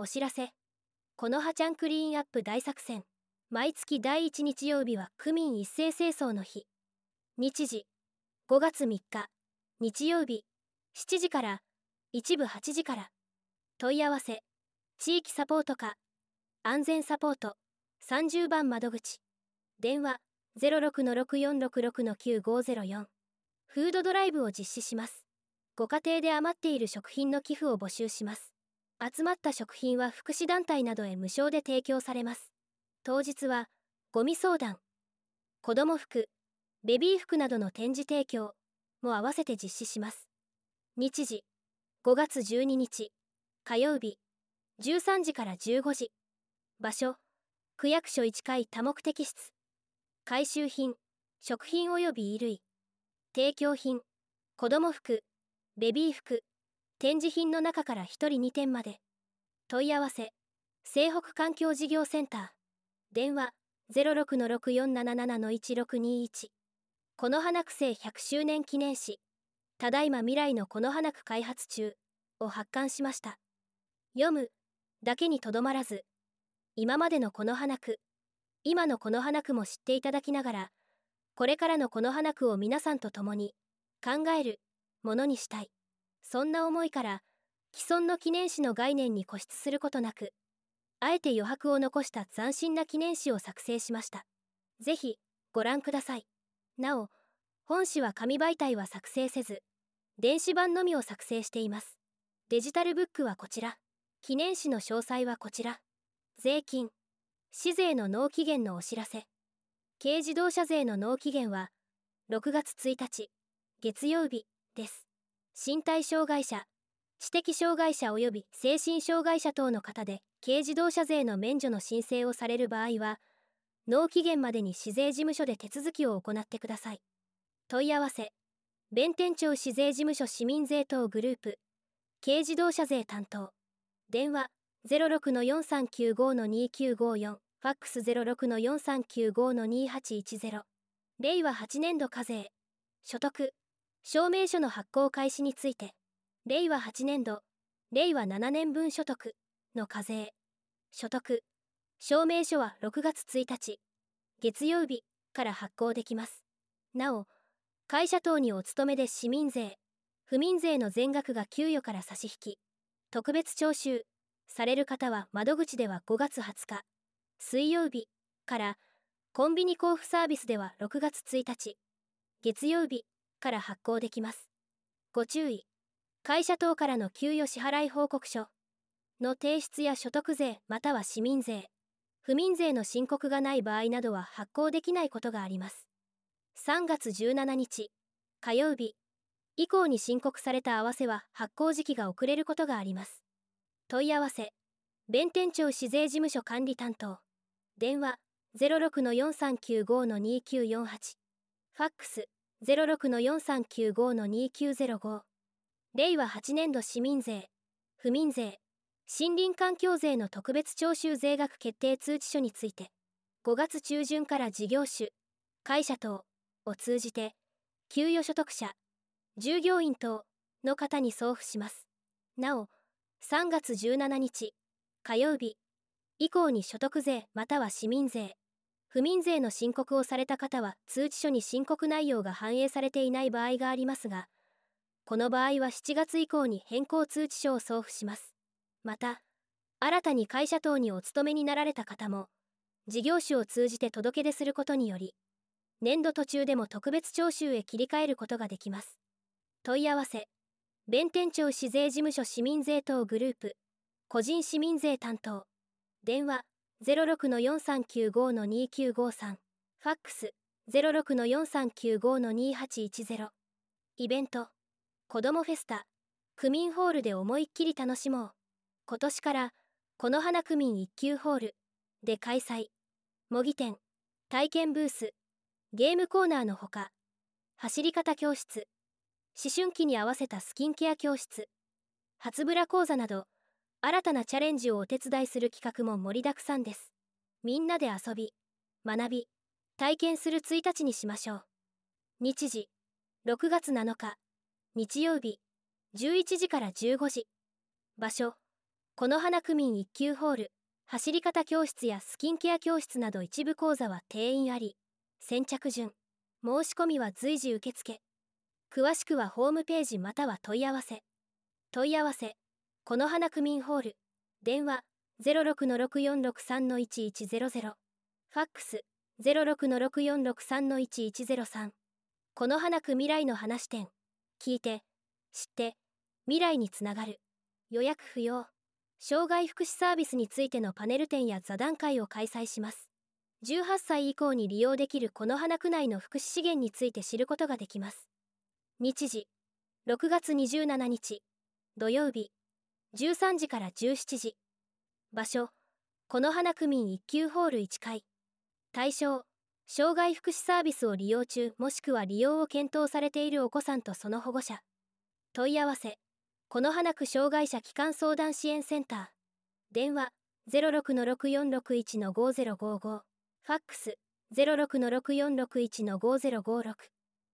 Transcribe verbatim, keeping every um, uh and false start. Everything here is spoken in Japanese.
お知らせ。このはちゃんクリーンアップ大作戦。毎月だいいち日曜日は区民一斉清掃の日。日時、ごがつみっか、日曜日、しちじから、一部はちじから。問い合わせ、地域サポート課、安全サポート、さんじゅうばん窓口。電話、ゼロろくのろくよんろくろくのきゅうごゼロよん。フードドライブを実施します。ご家庭で余っている食品の寄付を募集します。集まった食品は福祉団体などへ無償で提供されます。当日は、ゴミ相談、子供服、ベビー服などの展示提供も合わせて実施します。日時、ごがつじゅうににち、火曜日、じゅうさんじからじゅうごじ。場所、区役所いちかい多目的室。回収品、食品及び衣類。提供品、子供服、ベビー服、展示品の中からひとりにてんまで。問い合わせ、西北環境事業センター。電話、ゼロろくのろくよんなななのいちろくにいち。この花区政ひゃくしゅうねん記念誌、ただいま未来のこの花区開発中を発刊しました。読むだけにとどまらず、今までのこの花区、今のこの花区も知っていただきながら、これからのこの花区を皆さんと共に考えるものにしたい。そんな思いから、既存の記念誌の概念に固執することなく、あえて余白を残した斬新な記念誌を作成しました。ぜひ、ご覧ください。なお、本誌は紙媒体は作成せず、電子版のみを作成しています。デジタルブックはこちら。記念誌の詳細はこちら。税金、市税の納期限のお知らせ。軽自動車税の納期限は、ろくがつついたち、月曜日です。身体障害者、知的障害者及び精神障害者等の方で軽自動車税の免除の申請をされる場合は、納期限までに市税事務所で手続きを行ってください。問い合わせ、弁天町市税事務所市民税等グループ、軽自動車税担当。電話、ゼロろくのよんさんきゅうごのにきゅうごよん、ファックス ゼロろくのよんさんきゅうごのにはちいちゼロ。れいわはちねんど課税、所得、証明書の発行開始について、れいわはちねんど、れいわななねんぶん所得の課税、所得、証明書はろくがつついたち、月曜日から発行できます。なお、会社等にお勤めで市民税、府民税の全額が給与から差し引き、特別徴収される方は窓口ではごがつはつか、水曜日から、コンビニ交付サービスではろくがつついたち、月曜日から発行できます。ご注意。会社等からの給与支払い報告書の提出や所得税または市民税、府民税の申告がない場合などは発行できないことがあります。さんがつじゅうしちにち、火曜日以降に申告された合わせは発行時期が遅れることがあります。問い合わせ、弁天町市税事務所管理担当。電話、ゼロろくのよんさんきゅうごのにきゅうよんはち。ファックス、ゼロろくのよんさんきゅうごのにきゅうゼロご。れいわはちねんど市民税、府民税、森林環境税の特別徴収税額決定通知書について、ごがつちゅうじゅんから事業主、会社等を通じて、給与所得者、従業員等の方に送付します。なお、さんがつじゅうしちにち、火曜日以降に所得税または市民税、府民税の申告をされた方は通知書に申告内容が反映されていない場合がありますが、この場合はしちがつ以降に変更通知書を送付します。また、新たに会社等にお勤めになられた方も、事業主を通じて届け出することにより、年度途中でも特別徴収へ切り替えることができます。問い合わせ、弁天町市税事務所市民税等グループ、個人市民税担当。電話、ゼロろくのよんさんきゅうごのにきゅうごさん。ファックス、ゼロろくのよんさんきゅうごのにはちいちゼロ。イベント、子どもフェスタ、区民ホールで思いっきり楽しもう。今年から、この花区民一級ホールで開催。模擬店、体験ブース、ゲームコーナーのほか、走り方教室、思春期に合わせたスキンケア教室、初ブラ講座など、新たなチャレンジをお手伝いする企画も盛りだくさんです。みんなで遊び、学び、体験するついたちにしましょう。日時、ろくがつなのか、日曜日、じゅういちじからじゅうごじ。場所、 この花区民一級ホール、走り方教室やスキンケア教室など一部講座は定員あり、先着順。申し込みは随時受付。詳しくはホームページまたは問い合わせ。問い合わせ、この花区民ホール。電話、ゼロろくのろくよんろくさんのいちいちゼロゼロ。ファックス、ゼロろくのろくよんろくさんのいちいちゼロさん。この花区未来の話展。聞いて、知って、未来につながる。予約不要。障害福祉サービスについてのパネル展や座談会を開催します。じゅうはっさい以降に利用できるこの花区内の福祉資源について知ることができます。日時、ろくがつにじゅうしちにち、土曜日、じゅうさんじからじゅうしちじ。場所、この花区民一級ホールいちかい。対象、障害福祉サービスを利用中もしくは利用を検討されているお子さんとその保護者。問い合わせ、この花区障害者帰還相談支援センター。電話、ゼロろくのろくよんろくいちのごゼロごご。ファックス、ゼロろくのろくよんろくいちのごゼロごろく。